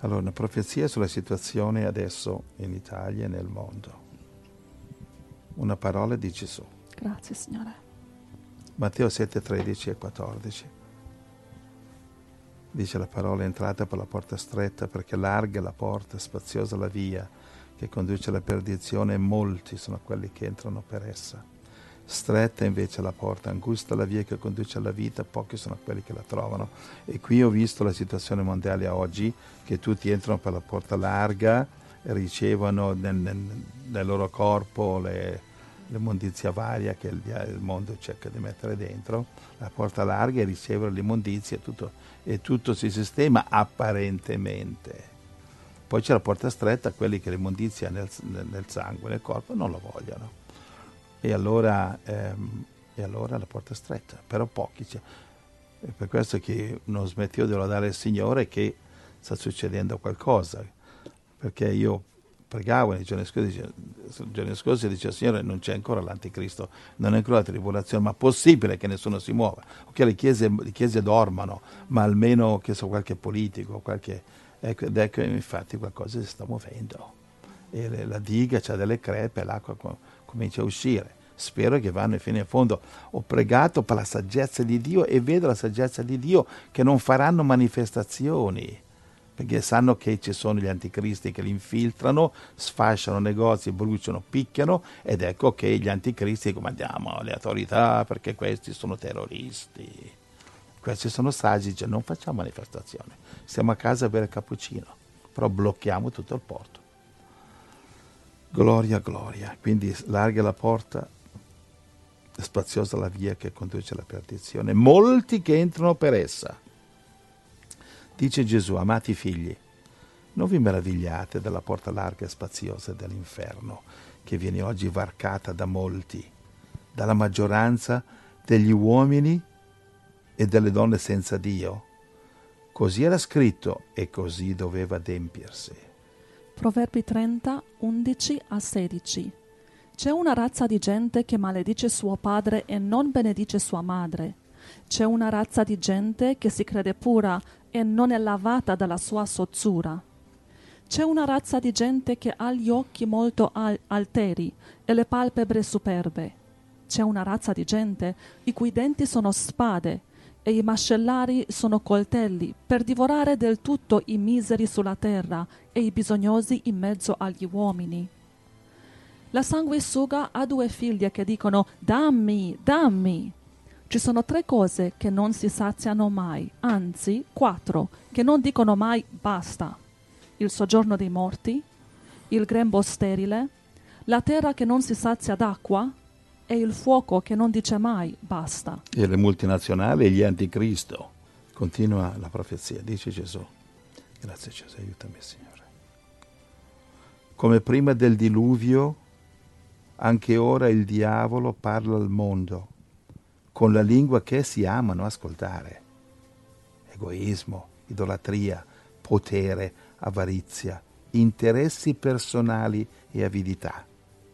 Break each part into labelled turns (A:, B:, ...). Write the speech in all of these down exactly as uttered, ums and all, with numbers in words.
A: Allora, una profezia sulla situazione adesso in Italia e nel mondo. Una parola di Gesù.
B: Grazie, Signore.
A: Matteo sette, tredici e quattordici. Dice la parola: entrate per la porta stretta, perché larga è la porta, spaziosa la via che conduce alla perdizione, e molti sono quelli che entrano per essa. Stretta invece la porta, angusta la via che conduce alla vita, pochi sono quelli che la trovano. E qui ho visto la situazione mondiale oggi, che tutti entrano per la porta larga e ricevono nel, nel, nel loro corpo le, l'immondizia varia che il, il mondo cerca di mettere dentro, la porta larga, e ricevono l'immondizia e tutto, e tutto si sistema apparentemente. Poi c'è la porta stretta, quelli che l'immondizia nel, nel, nel sangue, nel corpo, non lo vogliono. E allora, ehm, e allora la porta stretta, però pochi c'è. È per questo che non smetto di lodare il Signore che sta succedendo qualcosa, perché io pregavo nei giorni scorsi, nei giorni scorsi e dicevo: Signore, non c'è ancora l'anticristo, non è ancora la tribolazione, ma possibile che nessuno si muova? Ok, le chiese, le chiese dormono, ma almeno che so, qualche politico, qualche, ecco, ed ecco, infatti qualcosa si sta muovendo. E le, la diga c'ha delle crepe, l'acqua comincia a uscire. Spero che vanno fino in fondo. Ho pregato per la saggezza di Dio e vedo la saggezza di Dio che non faranno manifestazioni, perché sanno che ci sono gli anticristi che li infiltrano, sfasciano negozi, bruciano, picchiano, ed ecco che gli anticristi comandiamo le autorità perché questi sono terroristi. Questi sono saggi, cioè non facciamo manifestazioni, stiamo a casa a bere cappuccino, però blocchiamo tutto il porto. Gloria, gloria. Quindi larga la porta, spaziosa la via che conduce alla perdizione, molti che entrano per essa. Dice Gesù: amati figli, non vi meravigliate della porta larga e spaziosa dell'inferno, che viene oggi varcata da molti, dalla maggioranza degli uomini e delle donne senza Dio. Così era scritto e così doveva adempiersi.
B: Proverbi trenta, undici a sedici. C'è una razza di gente che maledice suo padre e non benedice sua madre. C'è una razza di gente che si crede pura e non è lavata dalla sua sozzura. C'è una razza di gente che ha gli occhi molto al- alteri e le palpebre superbe. C'è una razza di gente i cui denti sono spade e i mascellari sono coltelli, per divorare del tutto i miseri sulla terra e i bisognosi in mezzo agli uomini. La sanguisuga ha due figlie che dicono dammi, dammi. Ci sono tre cose che non si saziano mai, anzi quattro, che non dicono mai basta: il soggiorno dei morti, il grembo sterile, la terra che non si sazia d'acqua e il fuoco che non dice mai basta.
A: E le multinazionali e gli anticristo. Continua la profezia, dice Gesù. Grazie Gesù, aiutami Signore. Come prima del diluvio, anche ora il diavolo parla al mondo con la lingua che essi amano ascoltare. Egoismo, idolatria, potere, avarizia, interessi personali e avidità.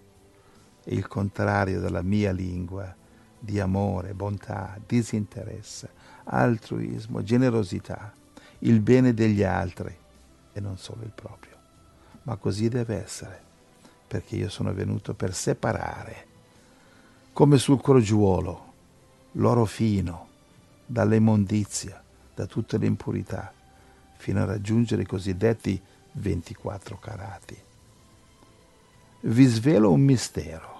A: E il contrario della mia lingua di amore, bontà, disinteresse, altruismo, generosità, il bene degli altri e non solo il proprio. Ma così deve essere, perché io sono venuto per separare, come sul crogiuolo, l'oro fino dall'immondizia, da tutte le impurità, fino a raggiungere i cosiddetti ventiquattro carati. Vi svelo un mistero.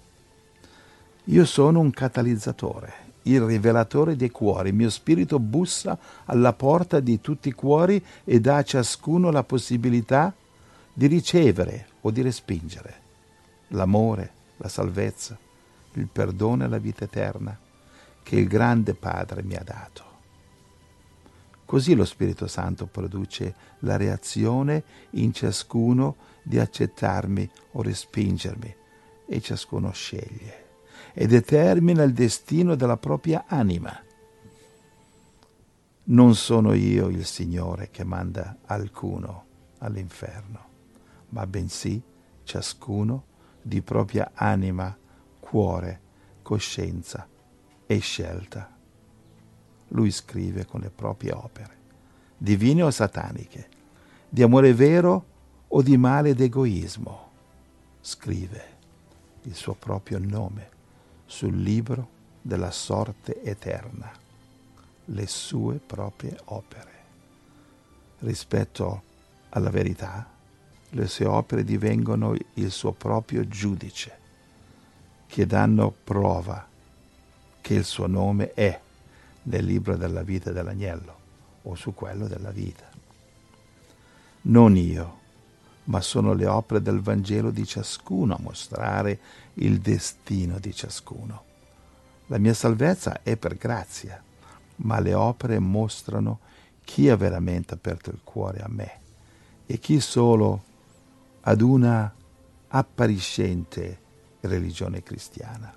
A: Io sono un catalizzatore, il rivelatore dei cuori. Il mio spirito bussa alla porta di tutti i cuori e dà a ciascuno la possibilità di ricevere o di respingere l'amore, la salvezza, il perdono e la vita eterna che il grande Padre mi ha dato. Così lo Spirito Santo produce la reazione in ciascuno di accettarmi o respingermi, e ciascuno sceglie e determina il destino della propria anima. Non sono io il Signore che manda alcuno all'inferno, ma bensì ciascuno di propria anima, cuore, coscienza e scelta. Lui scrive con le proprie opere, divine o sataniche, di amore vero o di male ed egoismo. Scrive il suo proprio nome sul libro della sorte eterna, le sue proprie opere. Rispetto alla verità, le sue opere divengono il suo proprio giudice, che danno prova che il suo nome è nel libro della vita dell'agnello o su quello della vita. Non io, ma sono le opere del Vangelo di ciascuno a mostrare il destino di ciascuno. La mia salvezza è per grazia, ma le opere mostrano chi ha veramente aperto il cuore a me e chi solo ad una appariscente religione cristiana.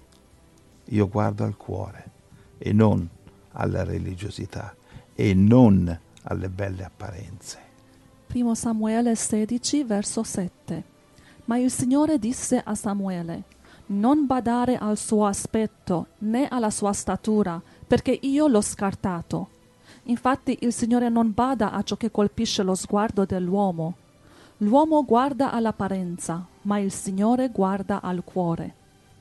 A: Io guardo al cuore e non alla religiosità e non alle belle apparenze.
B: Primo Samuele sedici, verso sette. Ma il Signore disse a Samuele: non badare al suo aspetto né alla sua statura, perché io l'ho scartato. Infatti il Signore non bada a ciò che colpisce lo sguardo dell'uomo. L'uomo guarda all'apparenza, ma il Signore guarda al cuore.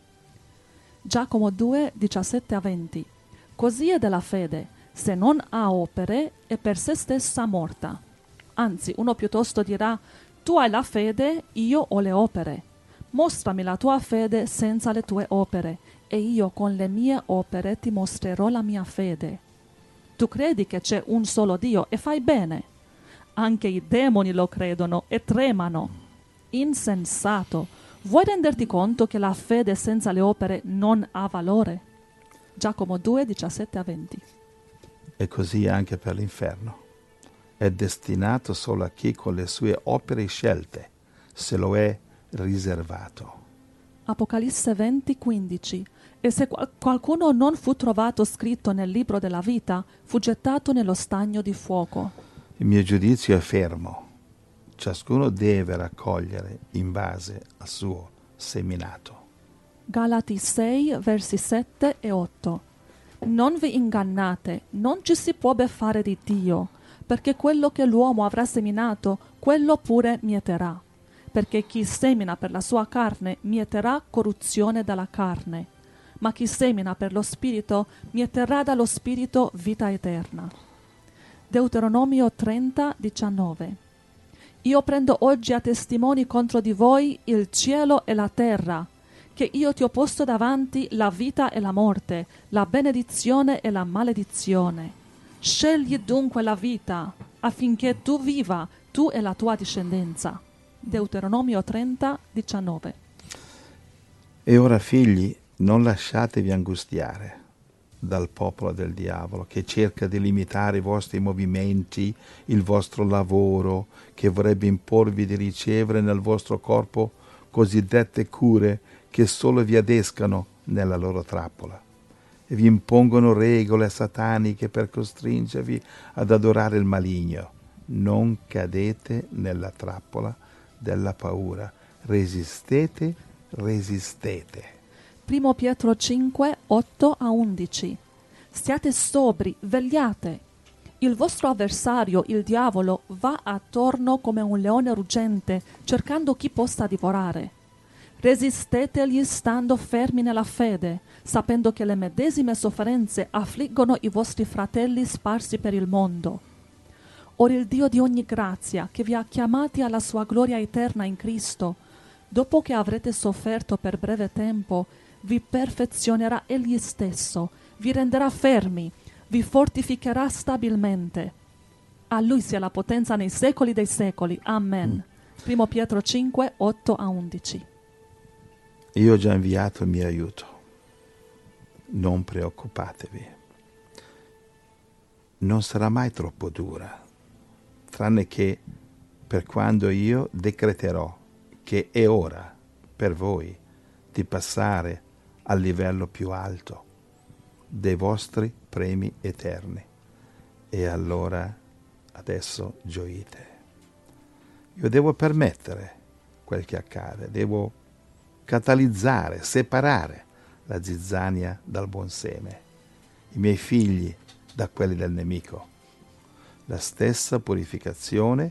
B: Giacomo due, diciassette a venti. Così è della fede: se non ha opere, è per se stessa morta. Anzi, uno piuttosto dirà: tu hai la fede, io ho le opere. Mostrami la tua fede senza le tue opere, e io con le mie opere ti mostrerò la mia fede. Tu credi che c'è un solo Dio e fai bene. Anche i demoni lo credono e tremano. Insensato! Vuoi renderti conto che la fede senza le opere non ha valore? Giacomo due, diciassette a venti.
A: E così anche per l'inferno. È destinato solo a chi con le sue opere scelte se lo è riservato.
B: Apocalisse venti, quindici. E se qual- qualcuno non fu trovato scritto nel libro della vita, fu gettato nello stagno di fuoco.
A: Il mio giudizio è fermo. Ciascuno deve raccogliere in base al suo seminato.
B: Galati sei, versi sette e otto. Non vi ingannate, non ci si può beffare di Dio, perché quello che l'uomo avrà seminato, quello pure mieterà. Perché chi semina per la sua carne mieterà corruzione dalla carne, ma chi semina per lo Spirito mieterà dallo Spirito vita eterna. Deuteronomio trenta, diciannove. Io prendo oggi a testimoni contro di voi il cielo e la terra, che io ti ho posto davanti la vita e la morte, la benedizione e la maledizione. Scegli dunque la vita, affinché tu viva, tu e la tua discendenza. Deuteronomio trenta, diciannove.
A: E ora, figli, non lasciatevi angustiare dal popolo del diavolo, che cerca di limitare i vostri movimenti, il vostro lavoro, che vorrebbe imporvi di ricevere nel vostro corpo cosiddette cure che solo vi adescano nella loro trappola e vi impongono regole sataniche per costringervi ad adorare il maligno. Non cadete nella trappola della paura. Resistete, resistete.
B: Primo Pietro cinque, otto a undici. Siate sobri, vegliate. Il vostro avversario, il diavolo, va attorno come un leone ruggente, cercando chi possa divorare. Resistetegli stando fermi nella fede, sapendo che le medesime sofferenze affliggono i vostri fratelli sparsi per il mondo. Ora il Dio di ogni grazia, che vi ha chiamati alla sua gloria eterna in Cristo, dopo che avrete sofferto per breve tempo, vi perfezionerà Egli stesso, vi renderà fermi, vi fortificherà stabilmente. A Lui sia la potenza nei secoli dei secoli. Amen. Primo Pietro cinque, otto a undici.
A: Io ho già inviato il mio aiuto. Non preoccupatevi. Non sarà mai troppo dura, tranne che per quando io decreterò che è ora per voi di passare al livello più alto dei vostri premi eterni. E allora adesso gioite. Io devo permettere quel che accade, devo catalizzare, separare la zizzania dal buon seme, i miei figli da quelli del nemico. La stessa purificazione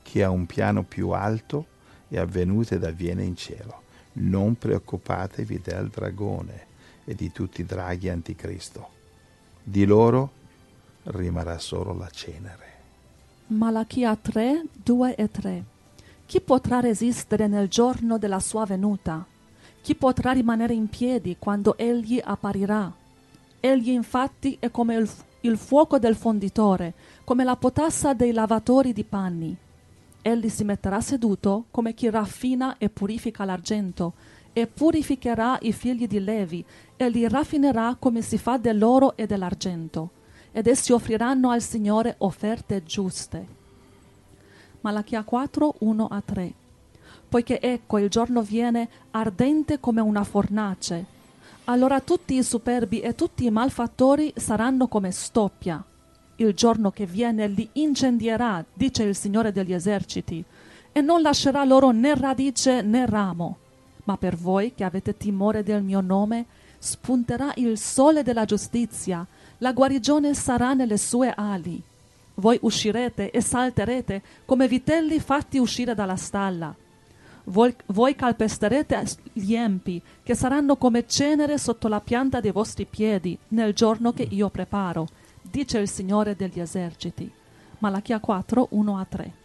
A: chi ha un piano più alto è avvenuto ed avviene in cielo. Non preoccupatevi del dragone e di tutti i draghi anticristo. Di loro rimarrà solo la cenere.
B: Malachia tre, due e tre. Chi potrà resistere nel giorno della sua venuta? Chi potrà rimanere in piedi quando egli apparirà? Egli infatti è come il, il fuoco del fonditore, come la potassa dei lavatori di panni. Egli si metterà seduto come chi raffina e purifica l'argento, e purificherà i figli di Levi, e li raffinerà come si fa dell'oro e dell'argento, ed essi offriranno al Signore offerte giuste. Malachia quattro, uno a tre. Poiché ecco il giorno viene ardente come una fornace, allora tutti i superbi e tutti i malfattori saranno come stoppia. Il giorno che viene li incendierà, dice il Signore degli eserciti, e non lascerà loro né radice né ramo. Ma per voi che avete timore del mio nome, spunterà il sole della giustizia, la guarigione sarà nelle sue ali. Voi uscirete e salterete come vitelli fatti uscire dalla stalla. Voi, voi calpesterete gli empi, che saranno come cenere sotto la pianta dei vostri piedi, nel giorno che io preparo, dice il Signore degli eserciti. Malachia quattro, uno a tre.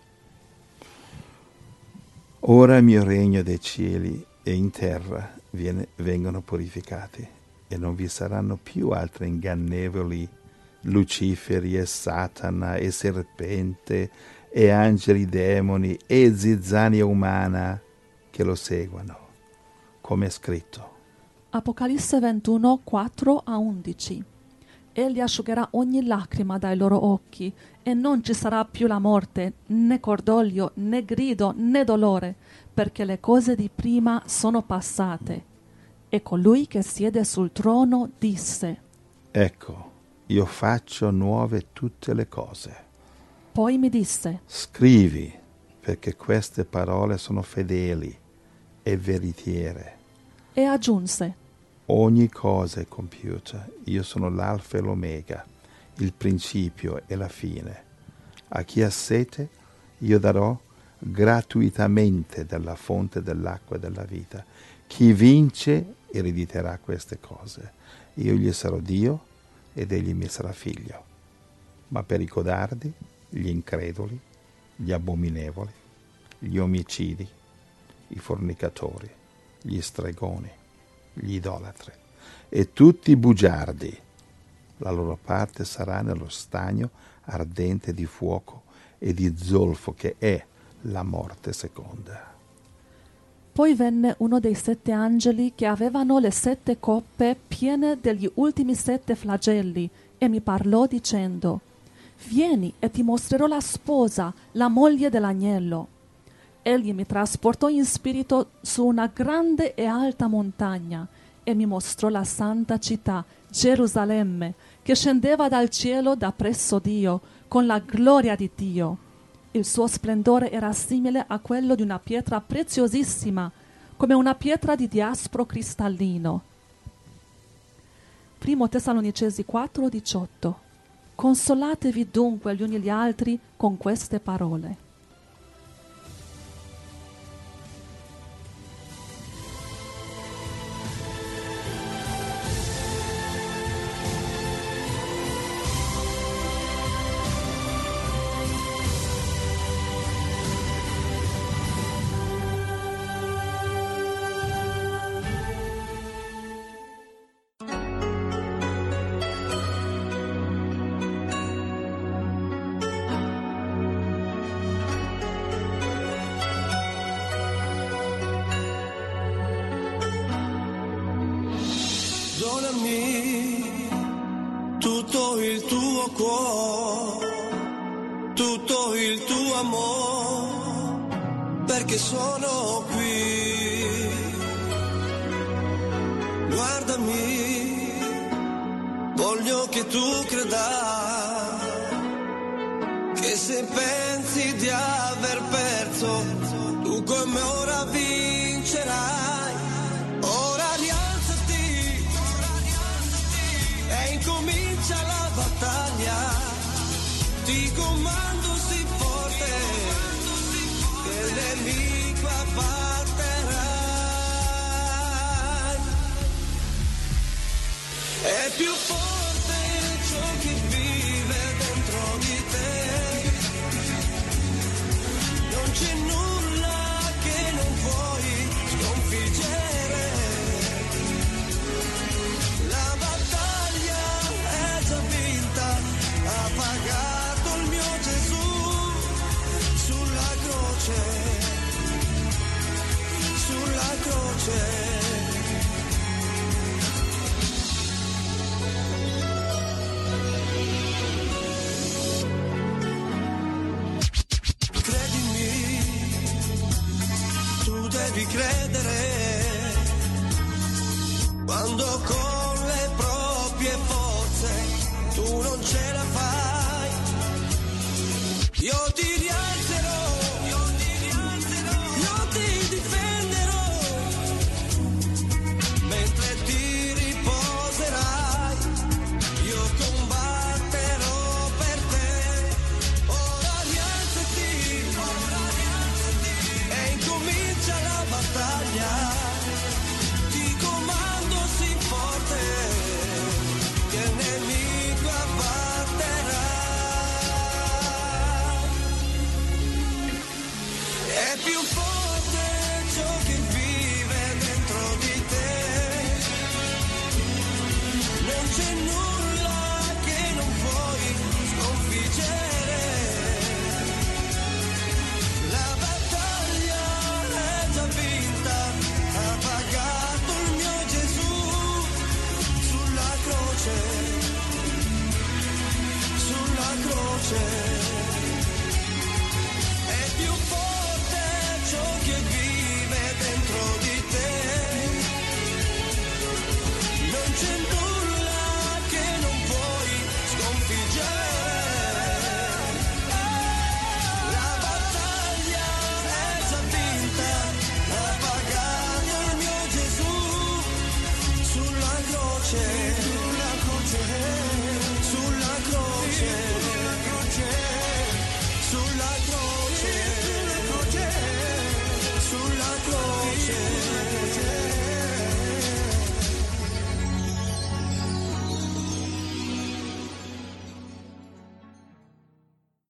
A: Ora il mio regno dei cieli e in terra viene, vengono purificati, e non vi saranno più altri ingannevoli Luciferi e Satana e serpente e angeli demoni e zizzania umana che lo seguano, come è scritto.
B: Apocalisse ventuno, quattro a undici. Egli asciugherà ogni lacrima dai loro occhi, e non ci sarà più la morte, né cordoglio, né grido, né dolore, perché le cose di prima sono passate. E colui che siede sul trono disse:
A: Ecco, io faccio nuove tutte le cose.
B: Poi mi disse:
A: Scrivi, perché queste parole sono fedeli e veritiere.
B: E aggiunse:
A: Ogni cosa è compiuta. Io sono l'alfa e l'omega, il principio e la fine. A chi ha sete, io darò gratuitamente dalla fonte dell'acqua della vita. Chi vince erediterà queste cose. Io gli sarò Dio ed egli mi sarà figlio. Ma per i codardi, gli increduli, gli abominevoli, gli omicidi, i fornicatori, gli stregoni, gli idolatri e tutti i bugiardi, la loro parte sarà nello stagno ardente di fuoco e di zolfo, che è la morte seconda.
B: Poi venne uno dei sette angeli che avevano le sette coppe piene degli ultimi sette flagelli e mi parlò dicendo: Vieni e ti mostrerò la sposa, la moglie dell'agnello. Egli mi trasportò in spirito su una grande e alta montagna e mi mostrò la santa città, Gerusalemme, che scendeva dal cielo da presso Dio, con la gloria di Dio. Il suo splendore era simile a quello di una pietra preziosissima, come una pietra di diaspro cristallino. Primo Tessalonicesi quattro, diciotto. Consolatevi dunque gli uni gli altri con queste parole.
C: Donami tutto il tuo cuore, tutto il tuo amore, perché sono qui. Guardami, voglio che tu creda che se pensi di aver perso, tu come ora vincerai. Comincia la battaglia, ti comando sii forte, il nemico abbatterai. È più forte ciò che vive dentro di te, non c'è nulla che non puoi sconfiggere. La battaglia è già vinta, ha pagato il mio Gesù sulla croce, sulla croce. Devi credere quando con le proprie forze tu non ce la fai. Io ti rialzerò, io ti rialzerò, io ti difenderò mentre ti riposerai. Io combatterò per te. Ora rialzati, ora rialzati e incomincia la battaglia. Ti comando sì forte che il nemico abbatterà. È più forte ciò che vive dentro di te, non c'è nulla che non puoi sconfiggere. La battaglia è già vinta, ha pagato il mio Gesù sulla croce, sulla croce. È più forte ciò che vive dentro di te, non c'è nulla che non puoi sconfiggere. La battaglia è già vinta, ha pagato il mio Gesù sulla croce.